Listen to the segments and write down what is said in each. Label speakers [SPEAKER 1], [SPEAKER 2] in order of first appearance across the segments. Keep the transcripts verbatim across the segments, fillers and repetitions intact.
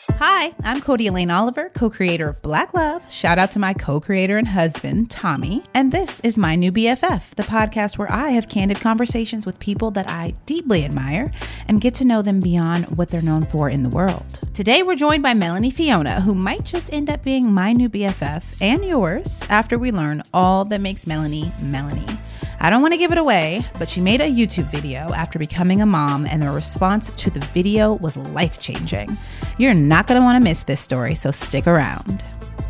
[SPEAKER 1] Hi, I'm Cody Elaine Oliver, co-creator of Black Love. Shout out to my co-creator and husband, Tommy. And this is My New B F F, the podcast where I have candid conversations with people that I deeply admire and get to know them beyond what they're known for in the world. Today, we're joined by Melanie Fiona, who might just end up being my new B F F and yours after we learn all that makes Melanie, Melanie. I don't want to give it away, but she made a YouTube video after becoming a mom, and the response to the video was life-changing. You're not going to want to miss this story, so stick around.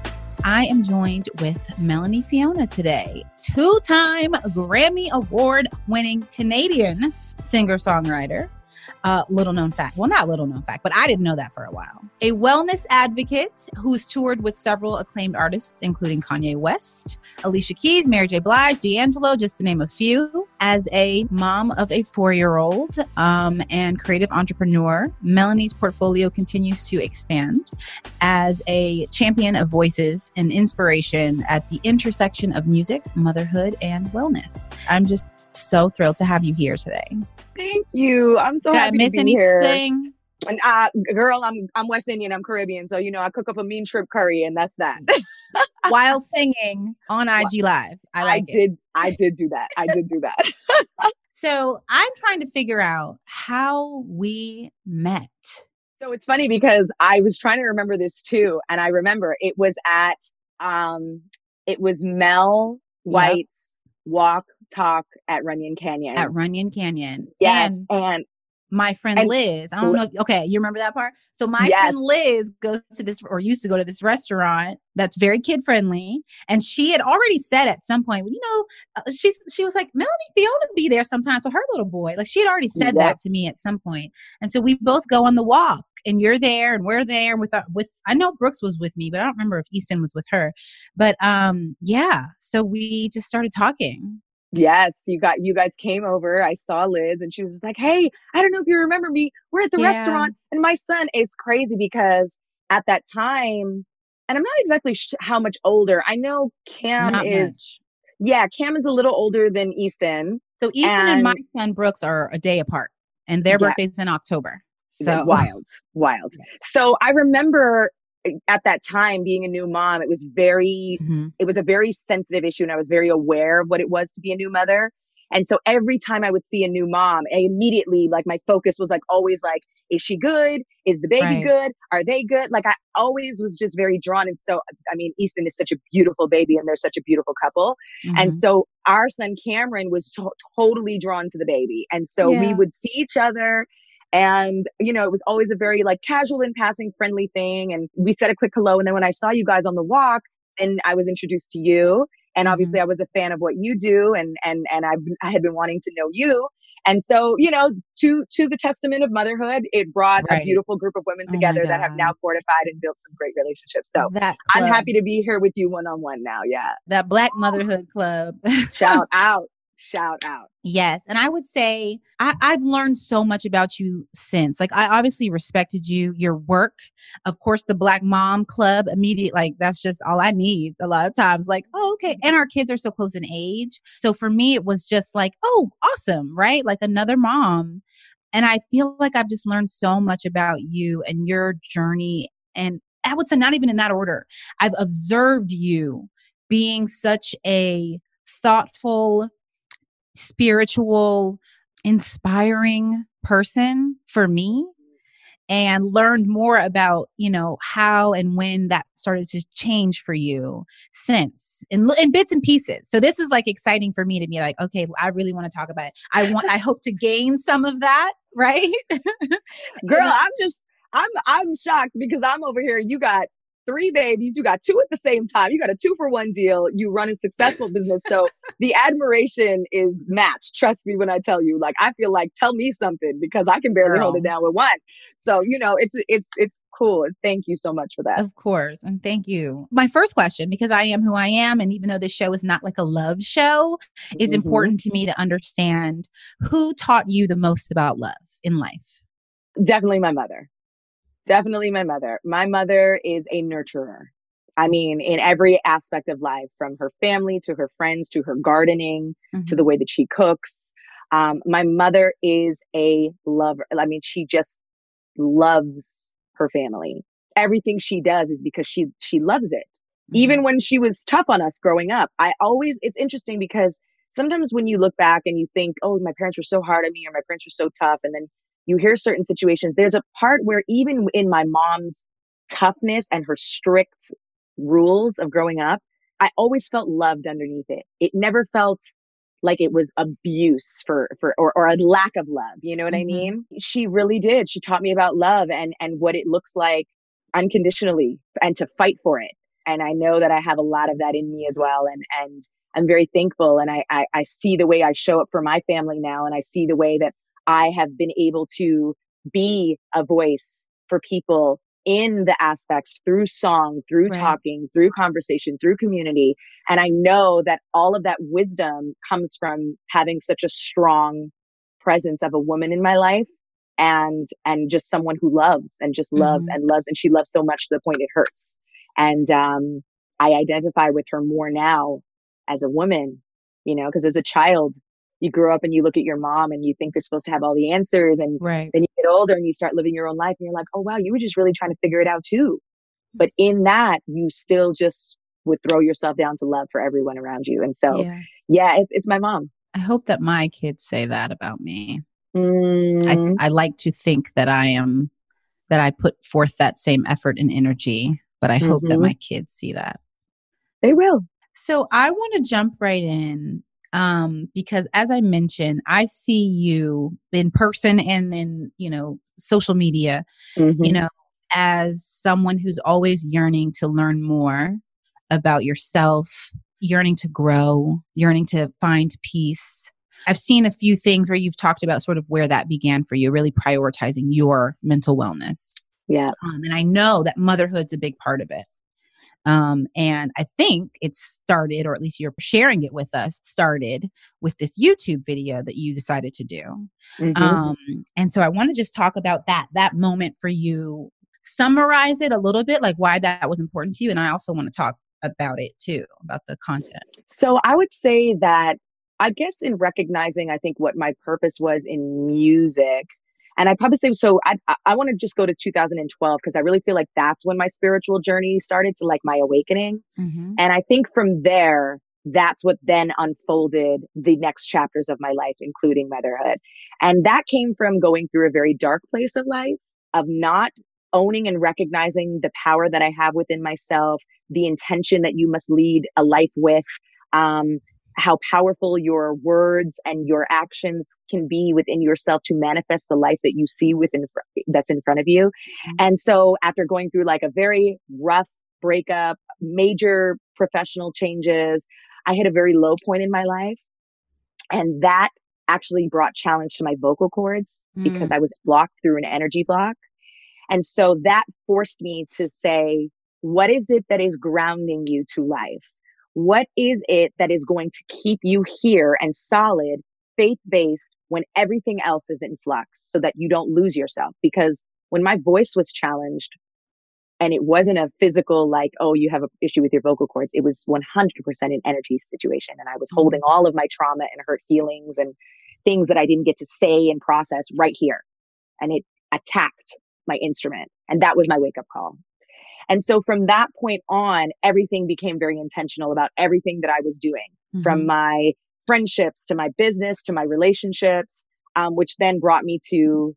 [SPEAKER 1] I am joined with Melanie Fiona today, two-time Grammy Award-winning Canadian singer-songwriter. Uh, little known fact. Well, not little known fact, but I didn't know that for a while. A wellness advocate who's toured with several acclaimed artists, including Kanye West, Alicia Keys, Mary J. Blige, D'Angelo, just to name a few. As a mom of a four-year-old um, and creative entrepreneur, Melanie's portfolio continues to expand as a champion of voices and inspiration at the intersection of music, motherhood, and wellness. I'm just so thrilled to have you here today.
[SPEAKER 2] Thank you. I'm so
[SPEAKER 1] Did
[SPEAKER 2] happy
[SPEAKER 1] I miss
[SPEAKER 2] to be
[SPEAKER 1] anything?
[SPEAKER 2] here. And uh, girl, I'm I'm West Indian. I'm Caribbean, so you know I cook up a mean shrimp curry, and that's that.
[SPEAKER 1] While singing on I G Live, I like
[SPEAKER 2] I
[SPEAKER 1] it.
[SPEAKER 2] did. I did do that. I did do that.
[SPEAKER 1] So I'm trying to figure out how we met.
[SPEAKER 2] So it's funny because I was trying to remember this too, and I remember it was at um, it was Mel White's yep. Walk Talk at Runyon Canyon.
[SPEAKER 1] At Runyon Canyon.
[SPEAKER 2] Yes.
[SPEAKER 1] And,
[SPEAKER 2] and
[SPEAKER 1] my friend
[SPEAKER 2] and,
[SPEAKER 1] Liz, I don't know. If, okay. You remember that part? So my
[SPEAKER 2] yes.
[SPEAKER 1] friend Liz goes to this, or used to go to this restaurant that's very kid friendly. And she had already said at some point, you know, uh, she's, she was like, Melanie Fiona be there sometimes with her little boy. Like she had already said yep. that to me at some point. And so we both go on the walk and you're there and we're there with, our, with, I know Brooks was with me, but I don't remember if Easton was with her, but um, yeah. So we just started talking.
[SPEAKER 2] Yes, you got you guys came over. I saw Liz and she was just like, hey, I don't know if you remember me. We're at the yeah. restaurant. And my son is crazy because at that time, and I'm not exactly sh- how much older. I know Cam
[SPEAKER 1] not
[SPEAKER 2] is,
[SPEAKER 1] much.
[SPEAKER 2] yeah, Cam is a little older than Easton.
[SPEAKER 1] So Easton and, and my son Brooks are a day apart and their yeah. birthday's in October. So
[SPEAKER 2] wild, wild. So I remember at that time being a new mom, it was very, mm-hmm. it was a very sensitive issue and I was very aware of what it was to be a new mother. And so every time I would see a new mom, I immediately, like my focus was like always like, is she good? Is the baby
[SPEAKER 1] right.
[SPEAKER 2] good? Are they good? Like I always was just very drawn. And so, I mean, Easton is such a beautiful baby and they're such a beautiful couple. Mm-hmm. And so our son Cameron was to- totally drawn to the baby. And so yeah. we would see each other. And, you know, it was always a very like casual and passing friendly thing. And we said a quick hello. And then when I saw you guys on the walk and I was introduced to you, and obviously mm-hmm. I was a fan of what you do and, and, and I, I had been wanting to know you. And so, you know, to, to the testament of motherhood, it brought right. a beautiful group of women together oh that have now fortified and built some great relationships. So I'm happy to be here with you one-on-one now. Yeah.
[SPEAKER 1] That Black Motherhood Club.
[SPEAKER 2] Shout out. Shout out.
[SPEAKER 1] Yes. And I would say I, I've learned so much about you since. Like, I obviously respected you, your work. Of course, the Black Mom Club, immediate, like, that's just all I need a lot of times. Like, oh, okay. And our kids are so close in age. So for me, it was just like, oh, awesome. Right? Like another mom. And I feel like I've just learned so much about you and your journey. And I would say not even in that order. I've observed you being such a thoughtful, spiritual, inspiring person for me, and learned more about, you know, how and when that started to change for you since in, in bits and pieces. So this is like exciting for me to be like, okay, I really want to talk about it. I want, I hope to gain some of that. Right.
[SPEAKER 2] Girl, I'm just, I'm, I'm shocked because I'm over here. You got three babies, you got two at the same time, you got a two for one deal, you run a successful business. So the admiration is matched. Trust me when I tell you, like, I feel like, tell me something because I can barely Girl. hold it down with one. So, you know, it's, it's, it's cool. Thank you so much for that.
[SPEAKER 1] Of course. And thank you. My first question, because I am who I am. And even though this show is not like a love show, mm-hmm. is important to me to understand who taught you the most about love in life.
[SPEAKER 2] Definitely my mother. Definitely my mother. My mother is a nurturer. I mean, in every aspect of life, from her family to her friends, to her gardening, mm-hmm. to the way that she cooks. Um, my mother is a lover. I mean, she just loves her family. everything she does is because she she loves it. Mm-hmm. Even when she was tough on us growing up, I always, it's interesting because sometimes when you look back and you think, oh, my parents were so hard on me, or my parents were so tough, and then you hear certain situations, there's a part where even in my mom's toughness and her strict rules of growing up, I always felt loved underneath it. It never felt like it was abuse for, for, or, or a lack of love. You know what mm-hmm. I mean? She really did. She taught me about love and, and what it looks like unconditionally and to fight for it. And I know that I have a lot of that in me as well. And, and I'm very thankful. And I, I, I see the way I show up for my family now. And I see the way that I have been able to be a voice for people in the aspects through song, through right. talking, through conversation, through community. And I know that all of that wisdom comes from having such a strong presence of a woman in my life, and, and just someone who loves and just loves mm-hmm. and loves. And she loves so much to the point it hurts. And, um, I identify with her more now as a woman, you know, because as a child, you grow up and you look at your mom and you think they're supposed to have all the answers. And
[SPEAKER 1] right.
[SPEAKER 2] then you get older and you start living your own life and you're like, oh, wow, you were just really trying to figure it out too. But in that, you still just would throw yourself down to love for everyone around you. And so, yeah, yeah it, it's my mom.
[SPEAKER 1] I hope that my kids say that about me.
[SPEAKER 2] Mm.
[SPEAKER 1] I, I like to think that I am, that I put forth that same effort and energy, but I mm-hmm. hope that my kids see that.
[SPEAKER 2] They will.
[SPEAKER 1] So I want to jump right in. Um, because as I mentioned, I see you in person and in, you know, social media, mm-hmm. you know, as someone who's always yearning to learn more about yourself, yearning to grow, yearning to find peace. I've seen a few things where you've talked about sort of where that began for you, really prioritizing your mental wellness.
[SPEAKER 2] Yeah.
[SPEAKER 1] Um, and I know that motherhood's a big part of it. Um, and I think it started, or at least you're sharing it with us, started with this YouTube video that you decided to do. Mm-hmm. Um, and so I want to just talk about that, that moment for you, summarize it a little bit, like why that was important to you. And I also want to talk about it too, about the content.
[SPEAKER 2] So I would say that, I guess in recognizing, I think what my purpose was in music, and I'd probably say, so I I, I want to just go to two thousand twelve because I really feel like that's when my spiritual journey started to like my awakening. Mm-hmm. And I think from there, that's what then unfolded the next chapters of my life, including motherhood. And that came from going through a very dark place of life, of not owning and recognizing the power that I have within myself, the intention that you must lead a life with, um, how powerful your words and your actions can be within yourself to manifest the life that you see within that's in front of you. Mm-hmm. And so after going through like a very rough breakup, major professional changes, I hit a very low point in my life. And that actually brought challenge to my vocal cords mm. because I was blocked through an energy block. And so that forced me to say, what is it that is grounding you to life? What is it that is going to keep you here and solid, faith-based, when everything else is in flux so that you don't lose yourself? Because when my voice was challenged, and it wasn't a physical, like, oh, you have an issue with your vocal cords, it was one hundred percent an energy situation. And I was mm-hmm. holding all of my trauma and hurt feelings and things that I didn't get to say and process right here. And it attacked my instrument. And that was my wake-up call. And so from that point on, everything became very intentional about everything that I was doing, mm-hmm. from my friendships to my business to my relationships, um, which then brought me to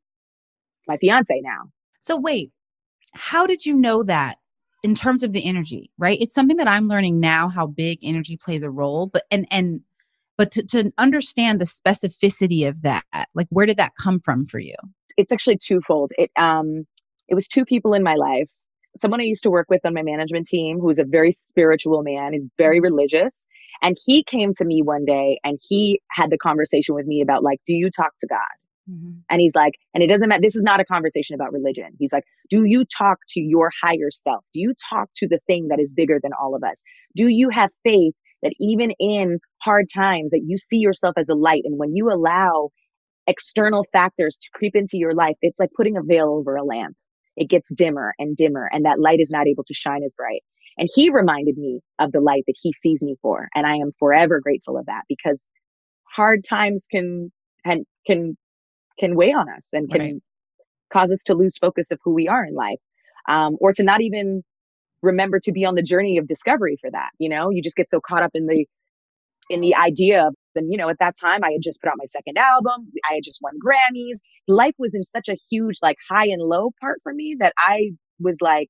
[SPEAKER 2] my fiance now.
[SPEAKER 1] So wait, how did you know that in terms of the energy, right? It's something that I'm learning now, how big energy plays a role, but, and, and, but to, to understand the specificity of that, like, where did that come from for you?
[SPEAKER 2] It's actually twofold. It, um, it was two people in my life. Someone I used to work with on my management team, who is a very spiritual man, is very religious. And he came to me one day and he had the conversation with me about like, do you talk to God? Mm-hmm. And he's like, and it doesn't matter. This is not a conversation about religion. He's like, do you talk to your higher self? Do you talk to the thing that is bigger than all of us? Do you have faith that even in hard times that you see yourself as a light? And when you allow external factors to creep into your life, it's like putting a veil over a lamp. It gets dimmer and dimmer, and that light is not able to shine as bright. And he reminded me of the light that he sees me for. And I am forever grateful of that, because hard times can, and can, can weigh on us and can right. cause us to lose focus of who we are in life. um, or to not even remember to be on the journey of discovery for that. You know, you just get so caught up in the, in the idea of, and, you know, at that time I had just put out my second album. I had just won Grammys. Life was in such a huge, like, high and low part for me that I was like,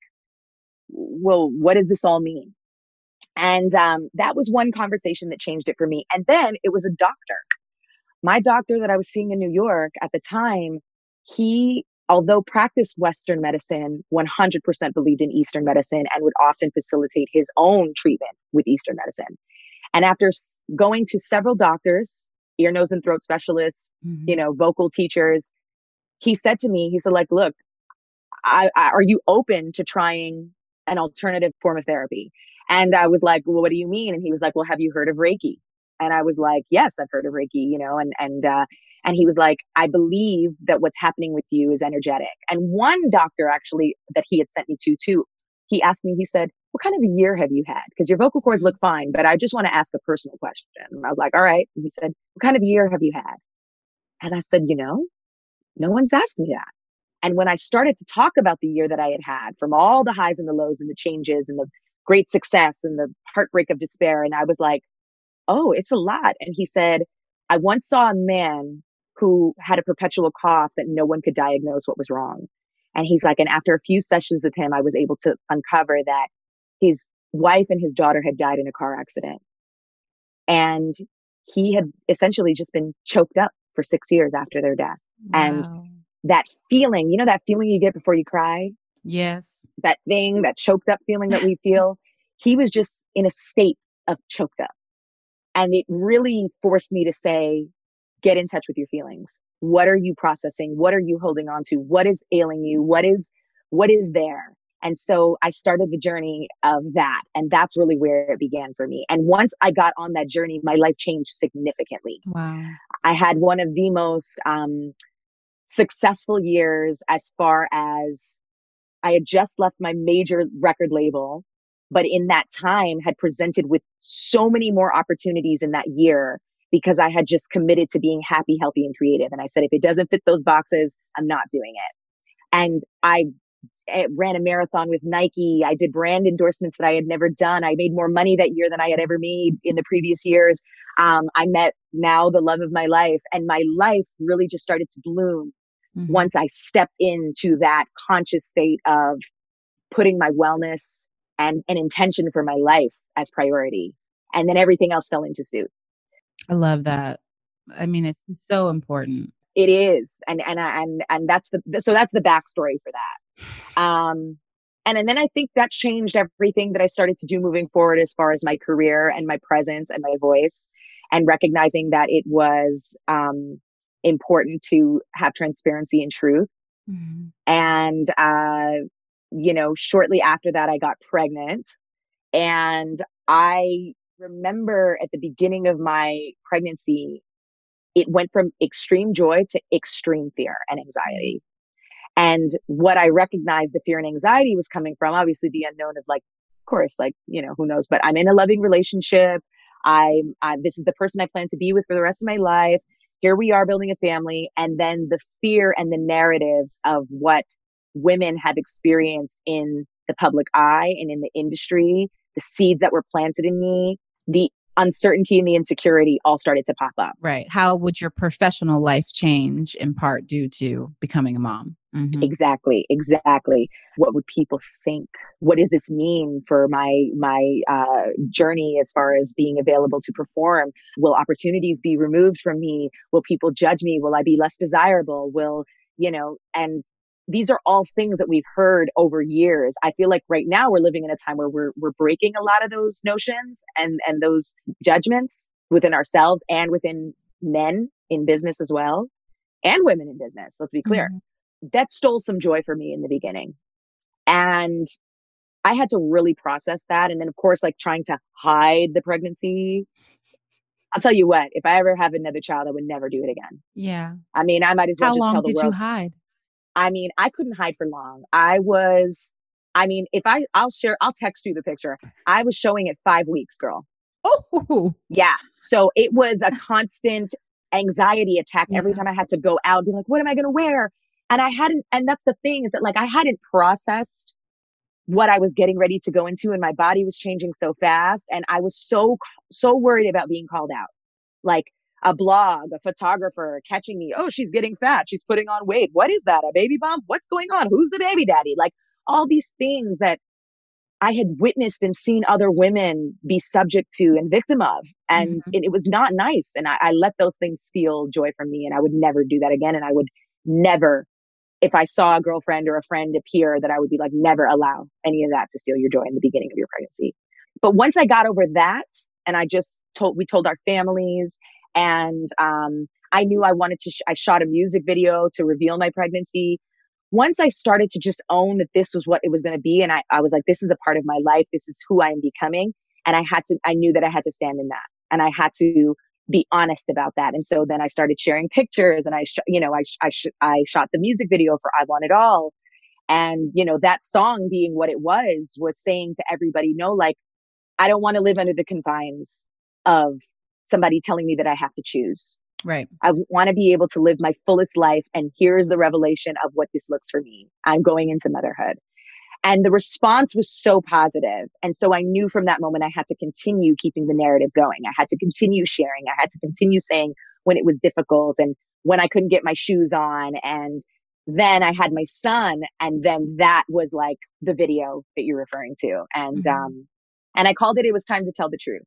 [SPEAKER 2] well, what does this all mean? And um, that was one conversation that changed it for me. And then it was a doctor. My doctor that I was seeing in New York at the time, he, although practiced Western medicine, one hundred percent believed in Eastern medicine and would often facilitate his own treatment with Eastern medicine. And after s- going to several doctors, ear, nose, and throat specialists, mm-hmm. you know, vocal teachers, he said to me, he said, like, look, I, I, are you open to trying an alternative form of therapy? And I was like, well, what do you mean? And he was like, well, have you heard of Reiki? And I was like, yes, I've heard of Reiki, you know, and, and, uh, and he was like, I believe that what's happening with you is energetic. And one doctor actually that he had sent me to too, he asked me, he said, what kind of a year have you had? Because your vocal cords look fine, but I just want to ask a personal question. And I was like, all right. And he said, what kind of year have you had? And I said, you know, no one's asked me that. And when I started to talk about the year that I had had, from all the highs and the lows and the changes and the great success and the heartbreak of despair, and I was like, oh, it's a lot. And he said, I once saw a man who had a perpetual cough that no one could diagnose what was wrong. And he's like, and after a few sessions with him, I was able to uncover that his wife and his daughter had died in a car accident. And he had essentially just been choked up for six years after their death. Wow. And that feeling, you know, that feeling you get before you cry?
[SPEAKER 1] Yes.
[SPEAKER 2] That thing, that choked up feeling that we feel. He was just in a state of choked up. And it really forced me to say, get in touch with your feelings. What are you processing? What are you holding on to? What is ailing you? What is, what is there? And so I started the journey of that. And that's really where it began for me. And once I got on that journey, my life changed significantly.
[SPEAKER 1] Wow.
[SPEAKER 2] I had one of the most um, successful years as far as I had just left my major record label, but in that time had presented with so many more opportunities in that year because I had just committed to being happy, healthy, and creative. And I said, if it doesn't fit those boxes, I'm not doing it. And I I ran a marathon with Nike. I did brand endorsements that I had never done. I made more money that year than I had ever made in the previous years. Um, I met now the love of my life, and my life really just started to bloom mm-hmm. once I stepped into that conscious state of putting my wellness and an intention for my life as priority. And then everything else fell into suit.
[SPEAKER 1] I love that. I mean, it's so important.
[SPEAKER 2] It is. And, and, and, and that's the, so that's the backstory for that. Um, and, and then I think that changed everything that I started to do moving forward as far as my career and my presence and my voice, and recognizing that it was, um, important to have transparency and truth. Mm-hmm. And, uh, you know, shortly after that, I got pregnant, and I remember at the beginning of my pregnancy, it went from extreme joy to extreme fear and anxiety. And what I recognized the fear and anxiety was coming from, obviously the unknown of like, of course, like, you know, who knows, but I'm in a loving relationship. I'm, I, this is the person I plan to be with for the rest of my life. Here we are building a family. And then the fear and the narratives of what women have experienced in the public eye and in the industry, the seeds that were planted in me, the uncertainty and the insecurity all started to pop up.
[SPEAKER 1] Right. How would your professional life change in part due to becoming a mom? Mm-hmm.
[SPEAKER 2] Exactly. Exactly. What would people think? What does this mean for my, my, uh, journey as far as being available to perform? Will opportunities be removed from me? Will people judge me? Will I be less desirable? Will, you know, and these are all things that we've heard over years. I feel like right now we're living in a time where we're we're breaking a lot of those notions and, and those judgments within ourselves and within men in business as well, and women in business. Let's be clear. Mm-hmm. That stole some joy for me in the beginning. And I had to really process that. And then, of course, like trying to hide the pregnancy. I'll tell you what, if I ever have another child, I would never do it again.
[SPEAKER 1] Yeah.
[SPEAKER 2] I mean, I might as well
[SPEAKER 1] How
[SPEAKER 2] just tell the
[SPEAKER 1] world. How
[SPEAKER 2] world.
[SPEAKER 1] long did you hide?
[SPEAKER 2] I mean, I couldn't hide for long. I was, I mean, if I, I'll share, I'll text you the picture. I was showing it five weeks, girl.
[SPEAKER 1] Oh,
[SPEAKER 2] yeah. So it was a constant anxiety attack
[SPEAKER 1] yeah.
[SPEAKER 2] every time I had to go out, be like, what am I going to wear? And I hadn't, and that's the thing is that like, I hadn't processed what I was getting ready to go into, and my body was changing so fast. And I was so, so worried about being called out. Like a blog, a photographer catching me. Oh, she's getting fat. She's putting on weight. What is that? A baby bump? What's going on? Who's the baby daddy? Like all these things that I had witnessed and seen other women be subject to and victim of. And
[SPEAKER 1] Mm-hmm.
[SPEAKER 2] it, it was not nice. And I, I let those things steal joy from me. And I would never do that again. And I would never, if I saw a girlfriend or a friend appear, that I would be like, never allow any of that to steal your joy in the beginning of your pregnancy. But once I got over that, and I just told, we told our families, and um, I knew I wanted to, sh- I shot a music video to reveal my pregnancy. Once I started to just own that this was what it was going to be, and I, I was like, this is a part of my life. This is who I am becoming. And I had to, I knew that I had to stand in that, and I had to be honest about that. And so then I started sharing pictures, and I, sh- you know, I, sh- I, sh- I shot the music video for I Want It All. And, you know, that song being what it was, was saying to everybody, no, like, I don't want to live under the confines of somebody telling me that I have to choose.
[SPEAKER 1] Right.
[SPEAKER 2] I want to be able to live my fullest life. And here's the revelation of what this looks for me. I'm going into motherhood. And the response was so positive. And so I knew from that moment I had to continue keeping the narrative going. I had to continue sharing. I had to continue saying when it was difficult and when I couldn't get my shoes on. And then I had my son. And then that was like the video that you're referring to. And,
[SPEAKER 1] Mm-hmm.
[SPEAKER 2] um, and I called it, it was time to tell the truth,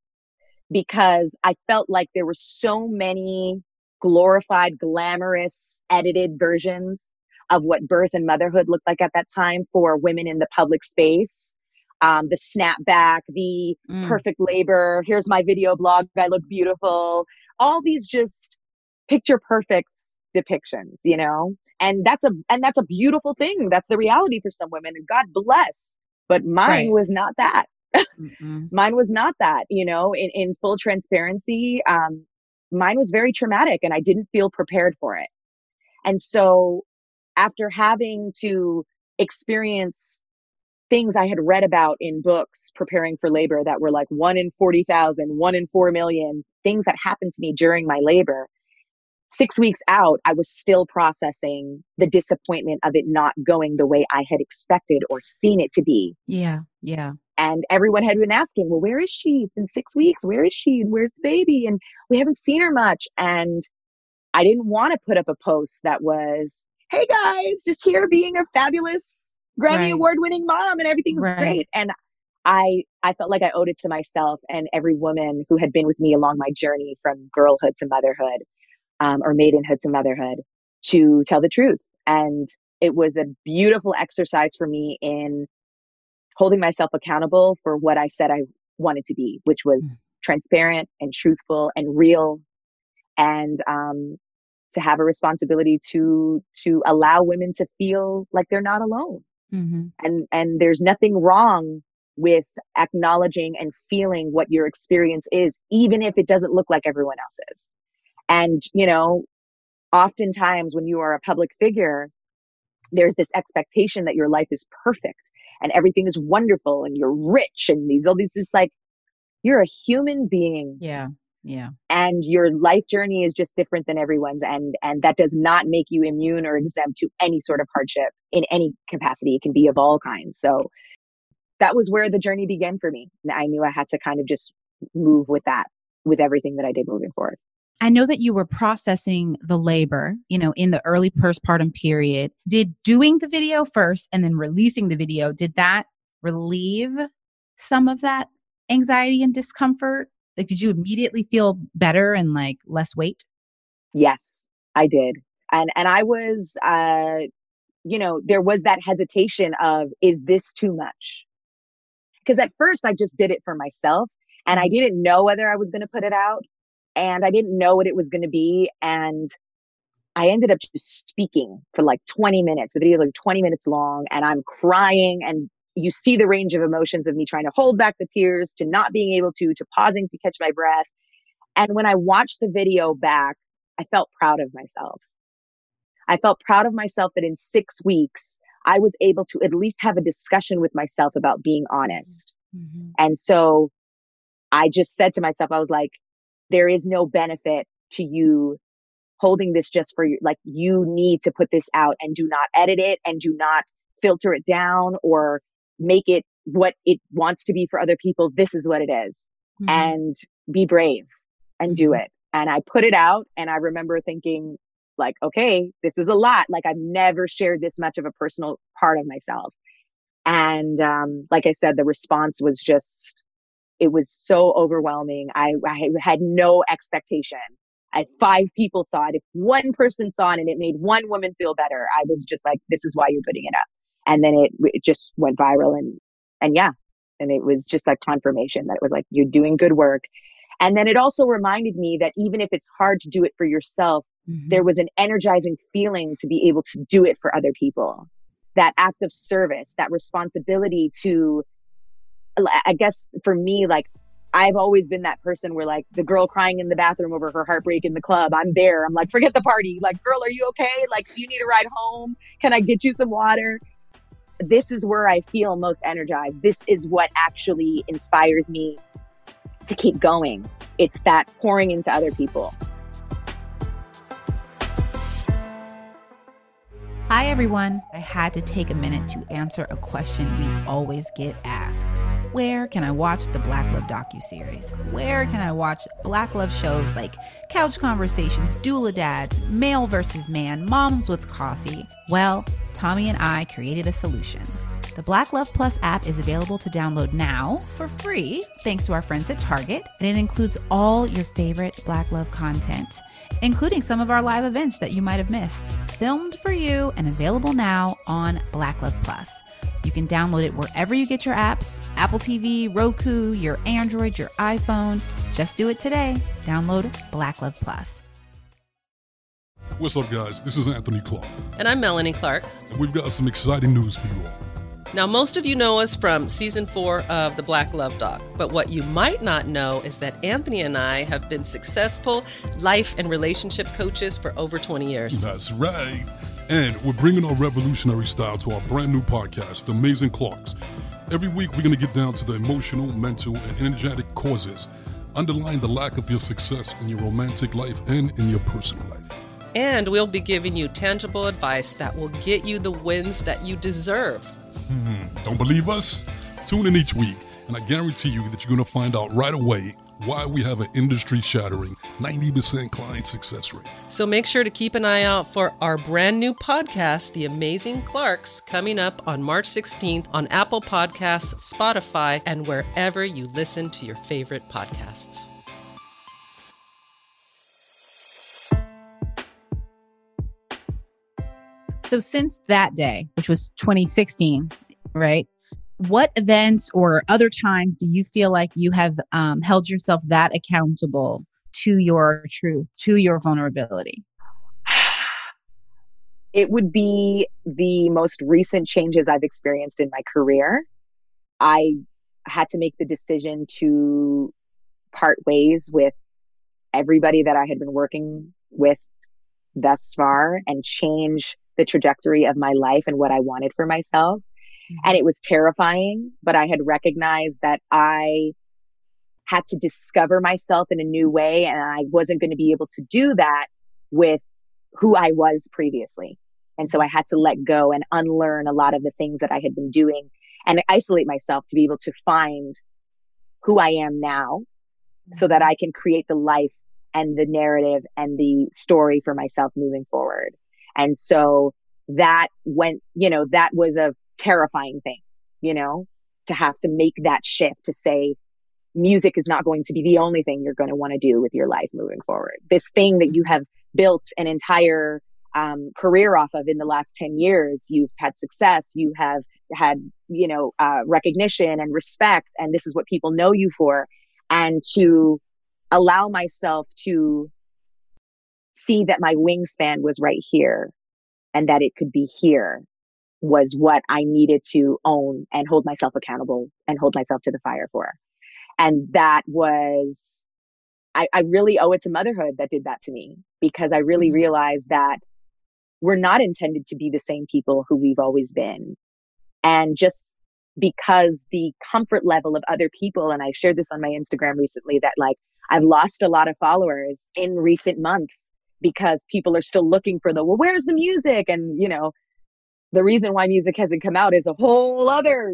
[SPEAKER 2] because I felt like there were so many glorified, glamorous, edited versions of what birth and motherhood looked like at that time for women in the public space. Um, the snapback, the
[SPEAKER 1] Mm.
[SPEAKER 2] perfect labor, here's my video blog, I look beautiful, all these just picture perfect depictions, you know? And that's a, and that's a beautiful thing. That's the reality for some women, and God bless. But mine
[SPEAKER 1] Right.
[SPEAKER 2] was not that.
[SPEAKER 1] Mm-mm.
[SPEAKER 2] Mine was not that, you know, in, in full transparency. Um, mine was very traumatic, and I didn't feel prepared for it. And so after having to experience things I had read about in books preparing for labor that were like one in forty thousand, one in four million, things that happened to me during my labor, six weeks out, I was still processing the disappointment of it not going the way I had expected or seen it to be.
[SPEAKER 1] Yeah. Yeah.
[SPEAKER 2] And everyone had been asking, well, where is she? It's been six weeks. Where is she? And where's the baby? And we haven't seen her much. And I didn't want to put up a post that was, hey guys, just here being a fabulous Grammy
[SPEAKER 1] Right.
[SPEAKER 2] Award winning mom and everything's
[SPEAKER 1] Right.
[SPEAKER 2] great. And I, I felt like I owed it to myself and every woman who had been with me along my journey from girlhood to motherhood, um, or maidenhood to motherhood, to tell the truth. And it was a beautiful exercise for me in holding myself accountable for what I said I wanted to be, which was transparent and truthful and real, and um, to have a responsibility to to allow women to feel like they're not alone.
[SPEAKER 1] Mm-hmm.
[SPEAKER 2] And and there's nothing wrong with acknowledging and feeling what your experience is, even if it doesn't look like everyone else's. And, you know, oftentimes when you are a public figure, there's this expectation that your life is perfect and everything is wonderful and you're rich and these all these, it's like, you're a human being.
[SPEAKER 1] Yeah. Yeah.
[SPEAKER 2] And your life journey is just different than everyone's, and and that does not make you immune or exempt to any sort of hardship in any capacity. It can be of all kinds. So that was where the journey began for me. And I knew I had to kind of just move with that, with everything that I did moving forward.
[SPEAKER 1] I know that you were processing the labor, you know, in the early postpartum period. Did doing the video first and then releasing the video, did that relieve some of that anxiety and discomfort? Like, did you immediately feel better and like less weight?
[SPEAKER 2] Yes, I did. And and I was, uh, you know, there was that hesitation of, is this too much? Because at first I just did it for myself and I didn't know whether I was going to put it out, and I didn't know what it was going to be. And I ended up just speaking for like twenty minutes. The video is like twenty minutes long, and I'm crying, and you see the range of emotions of me trying to hold back the tears, to not being able to, to pausing to catch my breath. And when I watched the video back, I felt proud of myself. I felt proud of myself that in six weeks, I was able to at least have a discussion with myself about being honest.
[SPEAKER 1] Mm-hmm.
[SPEAKER 2] And so I just said to myself, I was like, there is no benefit to you holding this just for you. Like, you need to put this out, and do not edit it and do not filter it down or make it what it wants to be for other people. This is what it is. Mm-hmm. And be brave and do it. And I put it out, and I remember thinking like, okay, this is a lot. Like, I've never shared this much of a personal part of myself. And um, like I said, the response was just, it was so overwhelming. I, I had no expectation. I, five people saw it. If one person saw it and it made one woman feel better, I was just like, this is why you're putting it up. And then it, it just went viral. And, and yeah, and it was just like confirmation that it was like, you're doing good work. And then it also reminded me that even if it's hard to do it for yourself, mm-hmm. there was an energizing feeling to be able to do it for other people. That act of service, that responsibility to, I guess for me, like, I've always been that person where like the girl crying in the bathroom over her heartbreak in the club, I'm there. I'm like, forget the party. Like, girl, are you okay? Like, do you need a ride home? Can I get you some water? This is where I feel most energized. This is what actually inspires me to keep going. It's that pouring into other people.
[SPEAKER 1] Hi, everyone. I had to take a minute to answer a question we always get asked. Where can I watch the Black Love docuseries? Where can I watch Black Love shows like Couch Conversations, Doula Dads, Male versus Man, Moms with Coffee? Well, Tommy and I created a solution. The Black Love Plus app is available to download now for free, thanks to our friends at Target, and it includes all your favorite Black Love content, including some of our live events that you might have missed, filmed for you and available now on Black Love Plus. You can download it wherever you get your apps, Apple T V, Roku, your Android, your iPhone. Just do it today. Download Black Love Plus.
[SPEAKER 3] What's up, guys? This is Anthony Clark.
[SPEAKER 4] And I'm Melanie Clark.
[SPEAKER 3] And we've got some exciting news for you all.
[SPEAKER 4] Now, most of you know us from season four of The Black Love Doc, but what you might not know is that Anthony and I have been successful life and relationship coaches for over twenty years.
[SPEAKER 3] That's right. And we're bringing our revolutionary style to our brand new podcast, The Amazing Clarks. Every week, we're going to get down to the emotional, mental, and energetic causes underlying the lack of your success in your romantic life and in your personal life.
[SPEAKER 4] And we'll be giving you tangible advice that will get you the wins that you deserve.
[SPEAKER 3] Hmm, don't believe us? Tune in each week, and I guarantee you that you're going to find out right away why we have an industry-shattering ninety percent client success rate.
[SPEAKER 4] So make sure to keep an eye out for our brand new podcast, The Amazing Clarks, coming up on March sixteenth on Apple Podcasts, Spotify, and wherever you listen to your favorite podcasts.
[SPEAKER 1] So since that day, which was twenty sixteen, right? What events or other times do you feel like you have um, held yourself that accountable to your truth, to your vulnerability?
[SPEAKER 2] It would be the most recent changes I've experienced in my career. I had to make the decision to part ways with everybody that I had been working with thus far and change the trajectory of my life and what I wanted for myself. And it was terrifying, but I had recognized that I had to discover myself in a new way. And I wasn't going to be able to do that with who I was previously. And so I had to let go and unlearn a lot of the things that I had been doing and isolate myself to be able to find who I am now so that I can create the life and the narrative and the story for myself moving forward. And so that went, you know, that was a terrifying thing, you know, to have to make that shift to say music is not going to be the only thing you're going to want to do with your life moving forward. This thing that you have built an entire um, career off of in the last ten years, you've had success, you have had, you know, uh, recognition and respect, and this is what people know you for. And to allow myself to see that my wingspan was right here and that it could be here was what I needed to own and hold myself accountable and hold myself to the fire for. And that was, I, I really owe it to motherhood that did that to me, because I really realized that we're not intended to be the same people who we've always been. And just because the comfort level of other people, and I shared this on my Instagram recently, that like I've lost a lot of followers in recent months because people are still looking for the, well, where's the music? And, you know, the reason why music hasn't come out is a whole other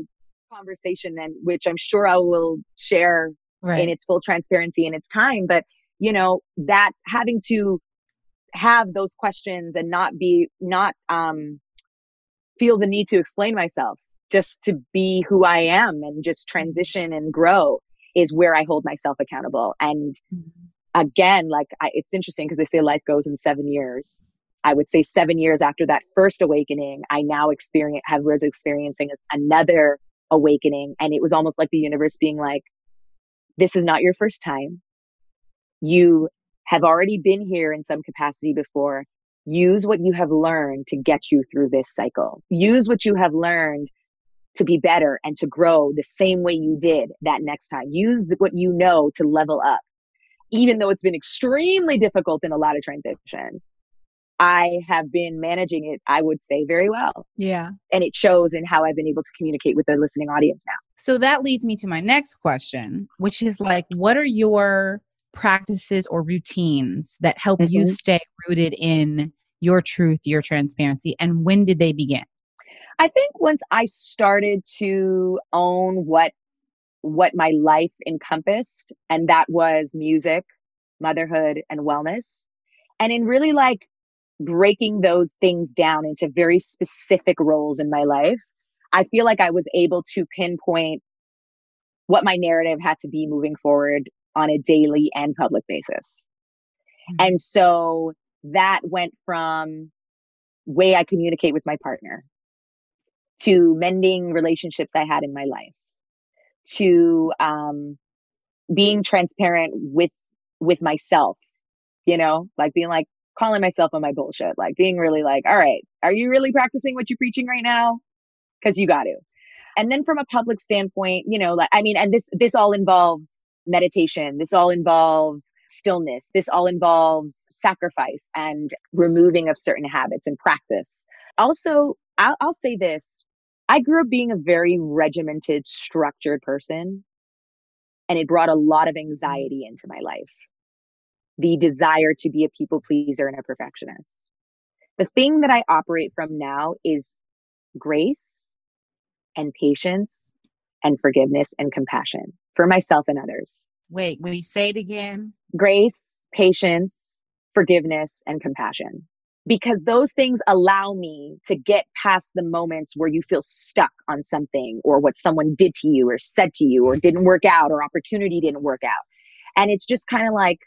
[SPEAKER 2] conversation, and which I'm sure I will share right. in its full transparency in its time. But, you know, that having to have those questions and not be, not um, feel the need to explain myself, just to be who I am and just transition and grow is where I hold myself accountable. And mm-hmm. again, like I, it's interesting because they say life goes in seven years. I would say seven years after that first awakening, I now experience, have was experiencing another awakening. And it was almost like the universe being like, this is not your first time. You have already been here in some capacity before. Use what you have learned to get you through this cycle. Use what you have learned to be better and to grow the same way you did that next time. Use the, what you know to level up. Even though it's been extremely difficult in a lot of transition, I have been managing it, I would say, very well.
[SPEAKER 1] Yeah.
[SPEAKER 2] And it shows in how I've been able to communicate with the listening audience now.
[SPEAKER 1] So that leads me to my next question, which is like, what are your practices or routines that help mm-hmm. you stay rooted in your truth, your transparency, and when did they begin?
[SPEAKER 2] I think once I started to own what what my life encompassed, and that was music, motherhood, and wellness, and in really like breaking those things down into very specific roles in my life, I feel like I was able to pinpoint what my narrative had to be moving forward on a daily and public basis. Mm-hmm. And so that went from way I communicate with my partner, to mending relationships I had in my life, to um, being transparent with with myself, you know, like being like, calling myself on my bullshit, like being really like, all right, are you really practicing what you're preaching right now? Because you got to. And then from a public standpoint, you know, like, I mean, and this, this all involves meditation. This all involves stillness. This all involves sacrifice and removing of certain habits and practice. Also, I'll, I'll say this. I grew up being a very regimented, structured person, and it brought a lot of anxiety into my life. The desire to be a people pleaser and a perfectionist. The thing that I operate from now is grace and patience and forgiveness and compassion for myself and others.
[SPEAKER 1] Wait, will you say it again?
[SPEAKER 2] Grace, patience, forgiveness, and compassion. Because those things allow me to get past the moments where you feel stuck on something, or what someone did to you or said to you or didn't work out, or opportunity didn't work out. And it's just kind of like,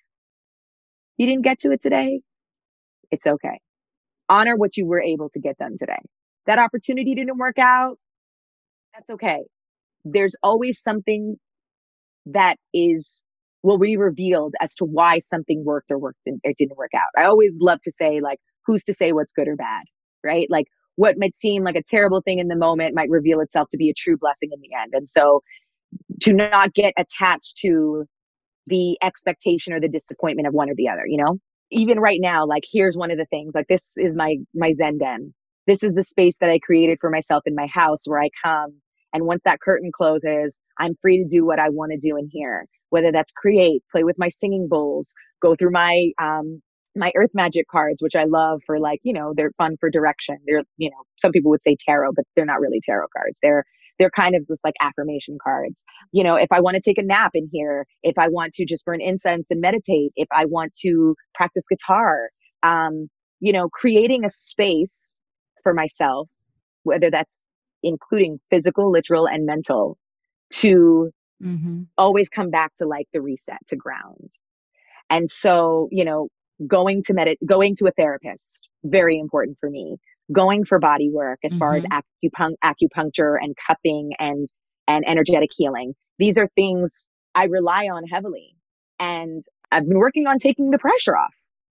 [SPEAKER 2] you didn't get to it today. It's okay. Honor what you were able to get done today. That opportunity didn't work out. That's okay. There's always something that is, will be revealed as to why something worked or worked and it didn't work out. I always love to say, like, who's to say what's good or bad, right? Like what might seem like a terrible thing in the moment might reveal itself to be a true blessing in the end. And so to not get attached to the expectation or the disappointment of one or the other, you know, even right now, like here's one of the things, like this is my, my Zen den. This is the space that I created for myself in my house where I come. And once that curtain closes, I'm free to do what I want to do in here, whether that's create, play with my singing bowls, go through my, um, my earth magic cards, which I love for like, you know, they're fun for direction. They're, you know, some people would say tarot, but they're not really tarot cards. They're They're kind of just like affirmation cards. You know, if I want to take a nap in here, if I want to just burn incense and meditate, if I want to practice guitar, um, you know, creating a space for myself, whether that's including physical, literal, and mental, to mm-hmm. always come back to like the reset, to ground. And so, you know, going to medit, going to a therapist, very important for me. Going for body work as mm-hmm. far as acupun- acupuncture and cupping and, and energetic healing. These are things I rely on heavily. And I've been working on taking the pressure off.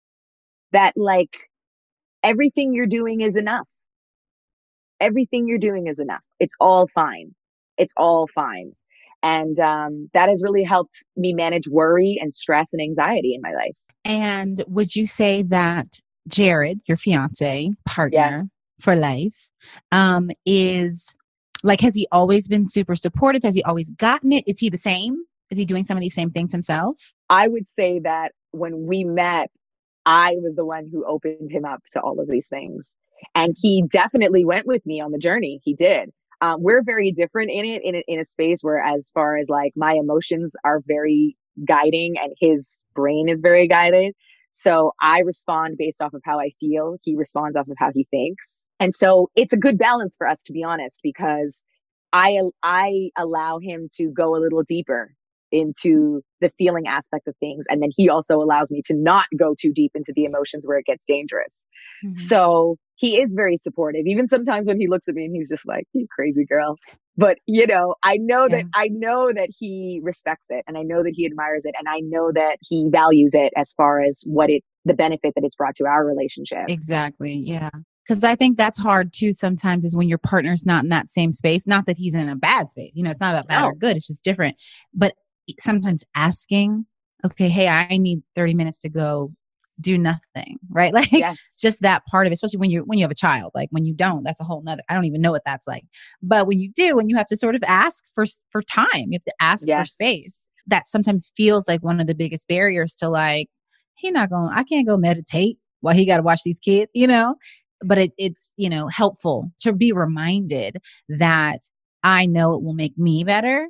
[SPEAKER 2] That like everything you're doing is enough. Everything you're doing is enough. It's all fine. It's all fine. And um, that has really helped me manage worry and stress and anxiety in my life.
[SPEAKER 1] And would you say that Jared, your fiance, partner
[SPEAKER 2] yes.
[SPEAKER 1] for life, um, is like, has he always been super supportive? Has he always gotten it? Is he the same? Is he doing some of these same things himself?
[SPEAKER 2] I would say that when we met, I was the one who opened him up to all of these things. And he definitely went with me on the journey. He did. Um, we're very different in it, in a, in a space where, as far as like my emotions are very guiding and his brain is very guided. So I respond based off of how I feel. He responds off of how he thinks. And so it's a good balance for us, to be honest, because I, I allow him to go a little deeper into the feeling aspect of things. And then he also allows me to not go too deep into the emotions where it gets dangerous. Mm-hmm. So he is very supportive. Even sometimes when he looks at me and he's just like, you crazy girl. But, you know, I know yeah. that I know that he respects it, and I know that he admires it, and I know that he values it as far as what it, the benefit that it's brought to our relationship.
[SPEAKER 1] Exactly. Yeah. Because I think that's hard too sometimes, is when your partner's not in that same space. Not that he's in a bad space. You know, it's not about bad no. or good. It's just different. But sometimes asking, okay, hey, I need thirty minutes to go do nothing, right? Like yes. just that part of it, especially when you when you have a child. Like when you don't, that's a whole nother, I don't even know what that's like. But when you do, and you have to sort of ask for for time, you have to ask yes. for space. That sometimes feels like one of the biggest barriers to like, he not going, I can't go meditate while he got to watch these kids, you know? But it, it's, you know, helpful to be reminded that I know it will make me better.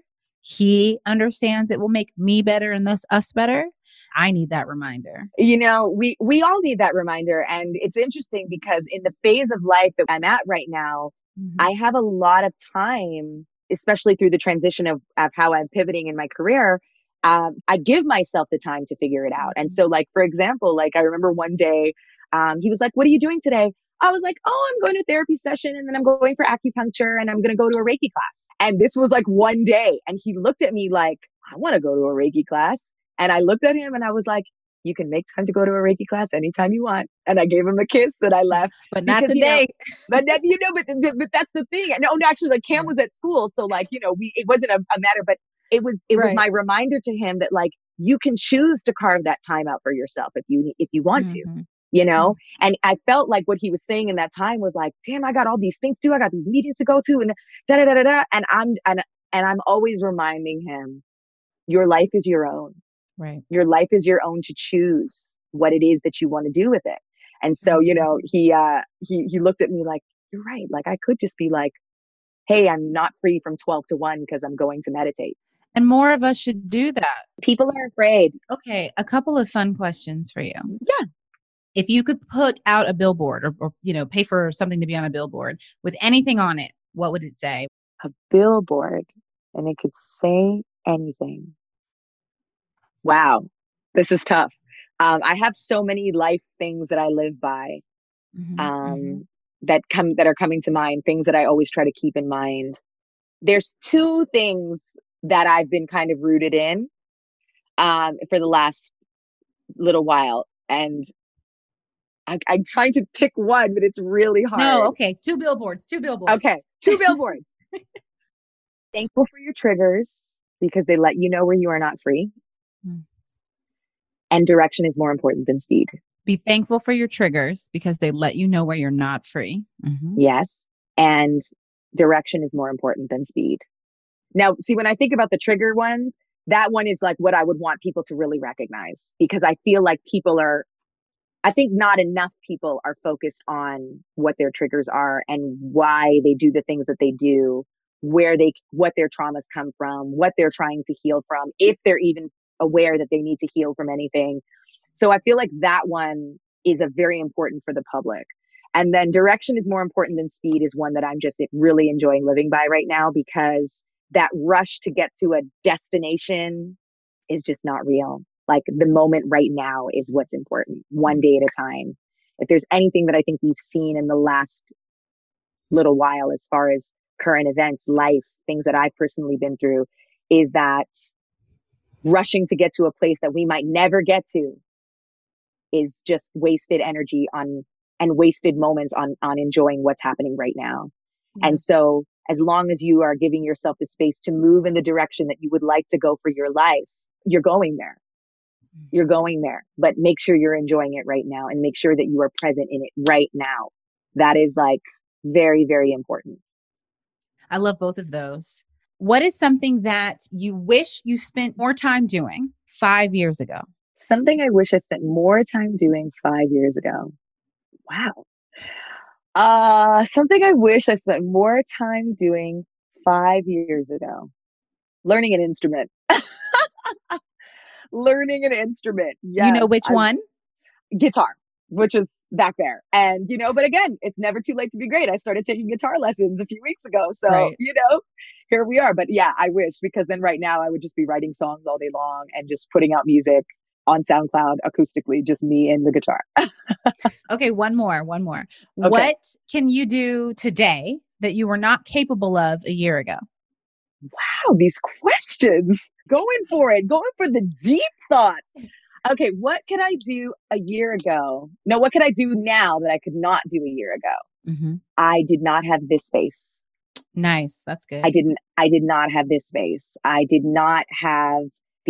[SPEAKER 1] He understands it will make me better and thus us better. I need that reminder.
[SPEAKER 2] You know, we, we all need that reminder. And it's interesting because in the phase of life that I'm at right now, mm-hmm. I have a lot of time, especially through the transition of, of how I'm pivoting in my career. Um, I give myself the time to figure it out. And so like, for example, like I remember one day, um, he was like, what are you doing today? I was like, oh, I'm going to a therapy session, and then I'm going for acupuncture, and I'm going to go to a Reiki class. And this was like one day. And he looked at me like, I want to go to a Reiki class. And I looked at him and I was like, you can make time to go to a Reiki class anytime you want. And I gave him a kiss and I left.
[SPEAKER 1] But not
[SPEAKER 2] because,
[SPEAKER 1] today.
[SPEAKER 2] You know, but, that, you know, but, but that's the thing. No, no, actually, like Cam was at school. So like, you know, we, it wasn't a, a matter, but it was, it right. was my reminder to him that like, you can choose to carve that time out for yourself if you, if you want mm-hmm. to. You know, mm-hmm. and I felt like what he was saying in that time was like, damn, I got all these things to do. I got these meetings to go to and da da da da da. And I'm, and, and I'm always reminding him, your life is your own.
[SPEAKER 1] Right.
[SPEAKER 2] Your life is your own to choose what it is that you want to do with it. And so, mm-hmm. you know, he, uh, he, he looked at me like, you're right. Like I could just be like, hey, I'm not free from twelve to one because I'm going to meditate.
[SPEAKER 1] And more of us should do that.
[SPEAKER 2] People are afraid.
[SPEAKER 1] Okay. A couple of fun questions for you.
[SPEAKER 2] Yeah.
[SPEAKER 1] If you could put out a billboard or, or, you know, pay for something to be on a billboard with anything on it, what would it say?
[SPEAKER 2] A billboard, and it could say anything. Wow. This is tough. Um, I have so many life things that I live by mm-hmm, um, mm-hmm. that come, that are coming to mind, things that I always try to keep in mind. There's two things that I've been kind of rooted in um, for the last little while. And I, I'm trying to pick one, but it's really hard.
[SPEAKER 1] No, okay. Two billboards, two billboards.
[SPEAKER 2] Okay. Two billboards. Thankful for your triggers because they let you know where you are not free. Mm. And direction is more important than speed.
[SPEAKER 1] Be thankful for your triggers because they let you know where you're not free. Mm-hmm.
[SPEAKER 2] Yes. And direction is more important than speed. Now, see, when I think about the trigger ones, that one is like what I would want people to really recognize, because I feel like people are, I think not enough people are focused on what their triggers are and why they do the things that they do, where they, what their traumas come from, what they're trying to heal from, if they're even aware that they need to heal from anything. So I feel like that one is a very important for the public. And then direction is more important than speed is one that I'm just really enjoying living by right now, because that rush to get to a destination is just not real. Like the moment right now is what's important, one day at a time. If there's anything that I think we've seen in the last little while, as far as current events, life, things that I've personally been through, is that rushing to get to a place that we might never get to is just wasted energy on and wasted moments on, on enjoying what's happening right now. Mm-hmm. And so as long as you are giving yourself the space to move in the direction that you would like to go for your life, you're going there. You're going there, but make sure you're enjoying it right now and make sure that you are present in it right now. That is like very, very important.
[SPEAKER 1] I love both of those. What is something that you wish you spent more time doing five years ago?
[SPEAKER 2] Something I wish I spent more time doing five years ago. Wow. Uh, something I wish I spent more time doing five years ago. Learning an instrument. Learning an instrument. Yes.
[SPEAKER 1] You know which
[SPEAKER 2] I,
[SPEAKER 1] one?
[SPEAKER 2] Guitar, which is back there. And, you know, but again, it's never too late to be great. I started taking guitar lessons a few weeks ago. So,
[SPEAKER 1] right.
[SPEAKER 2] you know, here we are. But yeah, I wish, because then right now I would just be writing songs all day long and just putting out music on SoundCloud acoustically, just me and the guitar.
[SPEAKER 1] Okay, one more, one more.
[SPEAKER 2] Okay.
[SPEAKER 1] What can you do today that you were not capable of a year ago?
[SPEAKER 2] Wow, these questions. Going for it, going for the deep thoughts. Okay, what could I do a year ago? No, what could I do now that I could not do a year ago?
[SPEAKER 1] Mm-hmm.
[SPEAKER 2] I did not have this space.
[SPEAKER 1] Nice, that's good.
[SPEAKER 2] I didn't, I did not have this space. I did not have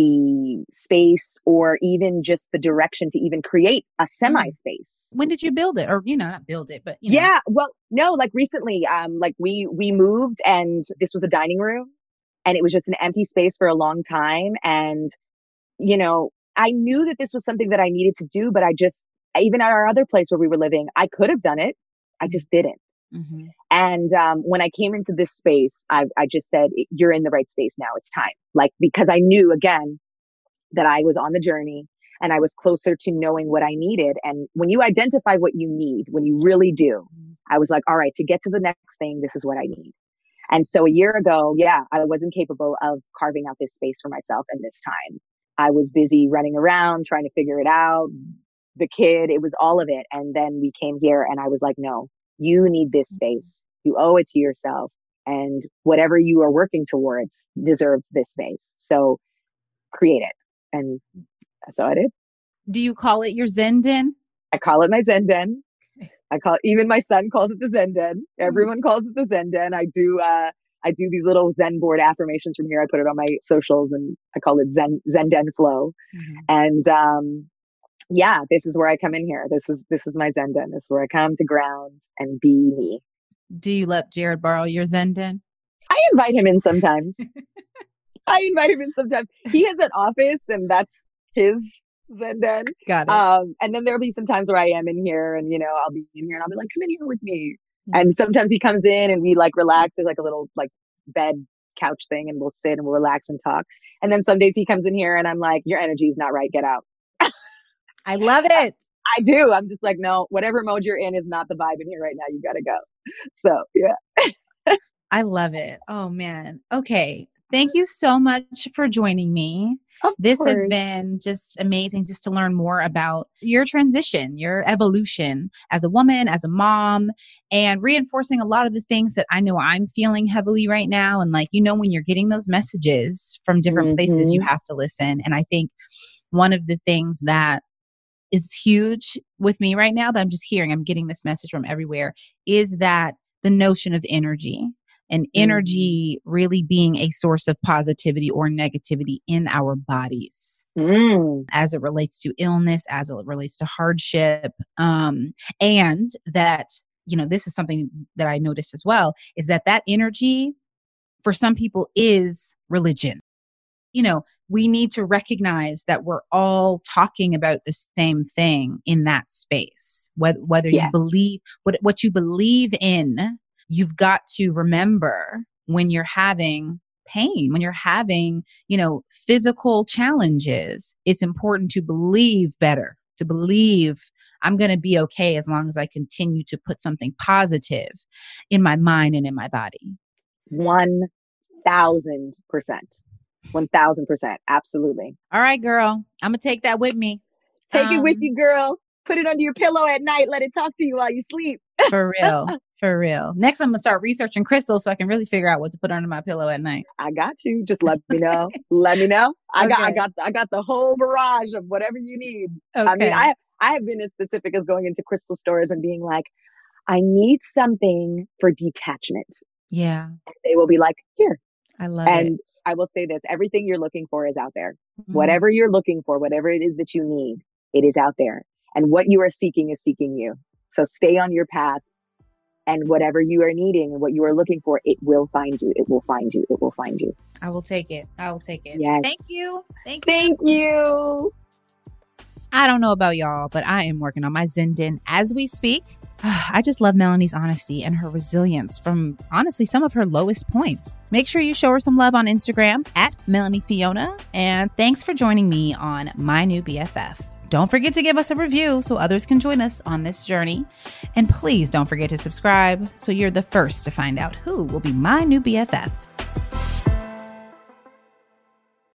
[SPEAKER 2] the space or even just the direction to even create a semi space.
[SPEAKER 1] When did you build it? Or, you know, not build it, but, you know.
[SPEAKER 2] Yeah, well, no, like recently, um, like we, we moved and this was a dining room and it was just an empty space for a long time. And, you know, I knew that this was something that I needed to do, but I just, even at our other place where we were living, I could have done it. I just didn't.
[SPEAKER 1] Mm-hmm.
[SPEAKER 2] And um, when I came into this space, I, I just said, you're in the right space now. It's time. Like, because I knew again that I was on the journey and I was closer to knowing what I needed. And when you identify what you need, when you really do, I was like, all right, to get to the next thing, this is what I need. And so a year ago, yeah, I wasn't capable of carving out this space for myself in this time. I was busy running around, trying to figure it out. The kid, it was all of it. And then we came here and I was like, no, you need this space. You owe it to yourself. And whatever you are working towards deserves this space. So create it. And that's how I did.
[SPEAKER 1] Do you call it your Zen den?
[SPEAKER 2] I call it my Zen den. I call it, even my son calls it the Zen den. Everyone mm. calls it the Zen den. I do, uh, I do these little Zen board affirmations from here. I put it on my socials and I call it Zen, Zen den flow. Mm-hmm. And, um, yeah, this is where I come in here. This is, this is my Zen den. This is where I come to ground and be me.
[SPEAKER 1] Do you let Jared borrow your Zen den?
[SPEAKER 2] I invite him in sometimes. I invite him in sometimes. He has an office and that's his Zen den.
[SPEAKER 1] Got it.
[SPEAKER 2] Um, and then there'll be some times where I am in here and, you know, I'll be in here and I'll be like, come in here with me. Mm-hmm. And sometimes he comes in and we like relax. There's like a little like bed couch thing and we'll sit and we'll relax and talk. And then some days he comes in here and I'm like, your energy is not right. Get out.
[SPEAKER 1] I love it.
[SPEAKER 2] I do. I'm just like, no, whatever mode you're in is not the vibe in here right now. You got to go. So, yeah.
[SPEAKER 1] I love it. Oh, man. Okay. Thank you so much for joining me.
[SPEAKER 2] Of
[SPEAKER 1] this
[SPEAKER 2] course.
[SPEAKER 1] has been just amazing just to learn more about your transition, your evolution as a woman, as a mom, and reinforcing a lot of the things that I know I'm feeling heavily right now. And like, you know, when you're getting those messages from different mm-hmm. places, you have to listen. And I think one of the things that is huge with me right now that I'm just hearing, I'm getting this message from everywhere, is that the notion of energy. And energy really being a source of positivity or negativity in our bodies
[SPEAKER 2] mm.
[SPEAKER 1] as it relates to illness, as it relates to hardship. Um, and that, you know, this is something that I noticed as well, is that that energy for some people is religion. You know, we need to recognize that we're all talking about the same thing in that space, whether, whether yes. you believe what, what you believe in. You've got to remember when you're having pain, when you're having, you know, physical challenges, it's important to believe better, to believe I'm going to be okay as long as I continue to put something positive in my mind and in my body.
[SPEAKER 2] One thousand percent. One thousand percent. Absolutely.
[SPEAKER 1] All right, girl. I'm going to take that with me.
[SPEAKER 2] Take um, it with you, girl. Put it under your pillow at night. Let it talk to you while you sleep.
[SPEAKER 1] For real. For real. Next, I'm going to start researching crystals so I can really figure out what to put under my pillow at night.
[SPEAKER 2] I got you. Just let me know. Let me know. I okay. got, I got, I got the whole barrage of whatever you need. Okay. I mean, I, I have been as specific as going into crystal stores and being like, I need something for detachment.
[SPEAKER 1] Yeah.
[SPEAKER 2] And they will be like, here.
[SPEAKER 1] I love
[SPEAKER 2] and it.
[SPEAKER 1] And
[SPEAKER 2] I will say this, everything you're looking for is out there. Mm-hmm. Whatever you're looking for, whatever it is that you need, it is out there. And what you are seeking is seeking you. So stay on your path. And whatever you are needing and what you are looking for, it will find you. It will find you. It will find you.
[SPEAKER 1] I will take it. I will take it.
[SPEAKER 2] Yes.
[SPEAKER 1] Thank you. Thank you.
[SPEAKER 2] Thank you.
[SPEAKER 1] I don't know about y'all, but I am working on my Zen den as we speak. I just love Melanie's honesty and her resilience from, honestly, some of her lowest points. Make sure you show her some love on Instagram at Melanie Fiona. And thanks for joining me on My New B F F. Don't forget to give us a review so others can join us on this journey. And please don't forget to subscribe so you're the first to find out who will be my new B F F.